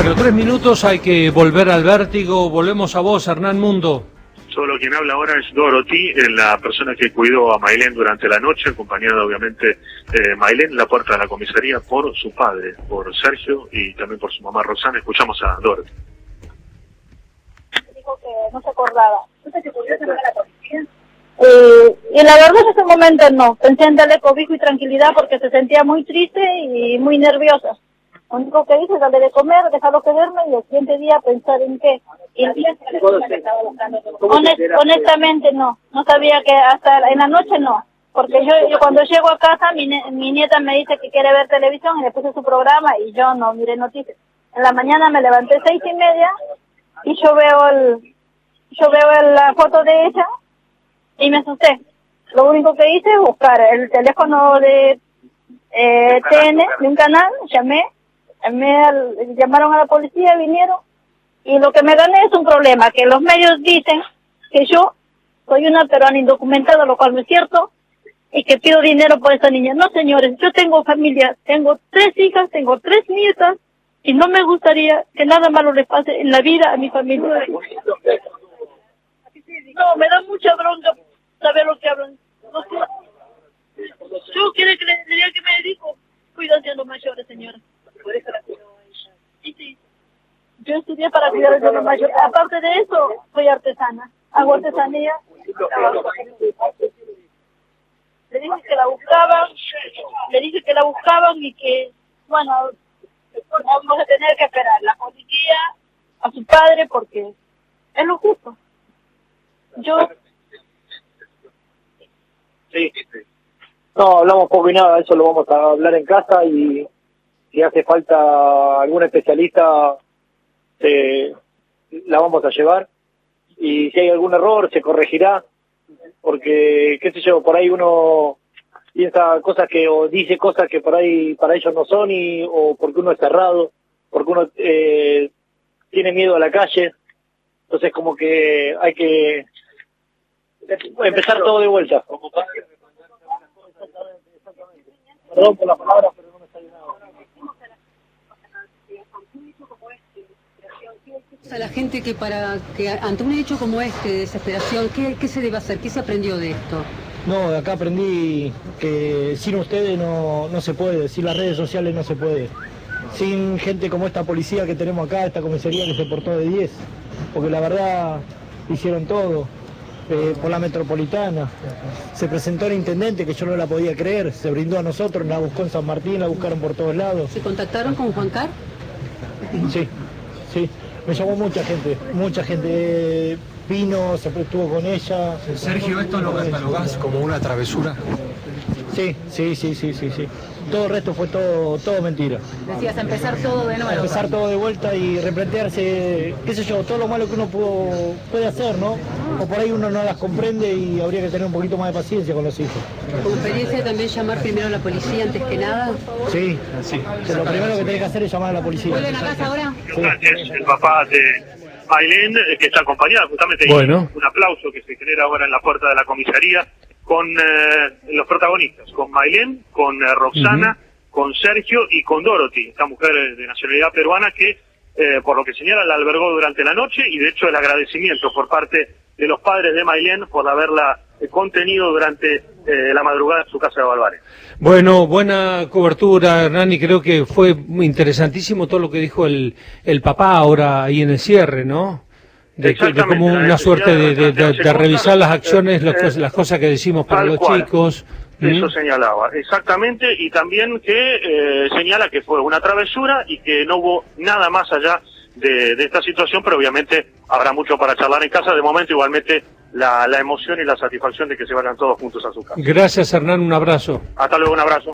Pero 3 minutos, hay que volver al vértigo. Volvemos a vos, Hernán Mundo. Solo quien habla ahora es Dorothy, la persona que cuidó a Maylén durante la noche, acompañada obviamente Maylén en la puerta de la comisaría por su padre, por Sergio, y también por su mamá Roxana. Escuchamos a Dorothy. Dijo que no se acordaba. ¿Entonces que podía llamar a la policía? Y la verdad en ese momento no. Pensé en darle cobijo y tranquilidad porque se sentía muy triste y muy nerviosa. Lo único que hice es darle de comer, dejarlo quedarme y el siguiente día pensar en qué. Y honestamente no sabía que hasta en la noche no. Porque yo cuando llego a casa mi nieta me dice que quiere ver televisión y le puse su programa y yo no miré noticias. En la mañana me levanté 6:30 y yo veo la foto de ella y me asusté. Lo único que hice es buscar el teléfono de TN, de un canal, llamaron a la policía, vinieron, y lo que me gané es un problema, que los medios dicen que yo soy una peruana indocumentada, lo cual no es cierto, y que pido dinero por esa niña. No, señores, yo tengo familia, tengo 3 hijas, tengo 3 nietas, y no me gustaría que nada malo le pase en la vida a mi familia. No, me da mucha bronca saber lo que hablan. No sé. Yo quiero que le diga que me dedico, cuidación a los mayores, señora. Por eso la cuido a ella. Sí. Yo estudié para cuidar a los mayores. Aparte de eso, soy artesana. Hago artesanía. Le dije que la buscaban y que, bueno, vamos a tener que esperar la policía, a su padre, porque es lo justo. Sí. No, hablamos poco y nada, eso lo vamos a hablar en casa y si hace falta algún especialista, la vamos a llevar y si hay algún error se corregirá, porque, qué sé yo, por ahí uno piensa cosas o dice cosas que por ahí para ellos no son, o porque uno es cerrado, porque uno tiene miedo a la calle, entonces como que hay que empezar todo de vuelta. Perdón por las palabras, pero no me sale nada. A la gente que ante un hecho como este de desesperación, ¿qué se debe hacer? ¿Qué se aprendió de esto? No, de acá aprendí que sin ustedes no se puede, sin las redes sociales no se puede. Sin gente como esta policía que tenemos acá, esta comisaría que se portó de 10, porque la verdad hicieron todo. Por la metropolitana, se presentó el intendente, que yo no la podía creer, se brindó a nosotros, la buscó en San Martín, la buscaron por todos lados. ¿Se contactaron con Juan Car? Sí, me llamó mucha gente, vino, se estuvo con ella. Sergio, ¿esto lo catalogás como una travesura? Sí. Todo el resto fue todo mentira. Decías, empezar todo de nuevo. Empezar todo de vuelta y replantearse, qué sé yo, todo lo malo que uno puede hacer, ¿no? O por ahí uno no las comprende y habría que tener un poquito más de paciencia con los hijos. ¿Como experiencia también llamar primero a la policía antes que nada? Sí. Lo primero que tenés que hacer es llamar a la policía. ¿Vuelven a casa ahora? Sí. Es el papá de Maylén, que está acompañada justamente. Bueno. Un aplauso que se genera ahora en la puerta de la comisaría con los protagonistas, con Maylén, con Roxana, con Sergio y con Dorothy, esta mujer de nacionalidad peruana que, por lo que señala, la albergó durante la noche, y de hecho el agradecimiento por parte de los padres de Maylén por haberla contenido durante la madrugada en su casa de Balvares. Bueno, buena cobertura, Hernán, y creo que fue muy interesantísimo todo lo que dijo el papá ahora ahí en el cierre, ¿no? De como una suerte de revisar las acciones, las cosas que decimos para los chicos. Eso señalaba, exactamente, y también que señala que fue una travesura y que no hubo nada más allá de esta situación, pero obviamente habrá mucho para charlar en casa. De momento igualmente la emoción y la satisfacción de que se vayan todos juntos a su casa. Gracias, Hernán, un abrazo. Hasta luego, un abrazo.